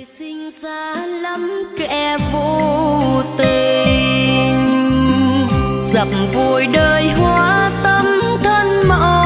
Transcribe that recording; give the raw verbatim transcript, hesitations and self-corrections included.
sinh ra lắm kẻ vô tình dập vùi đời hóa tâm thân mộng.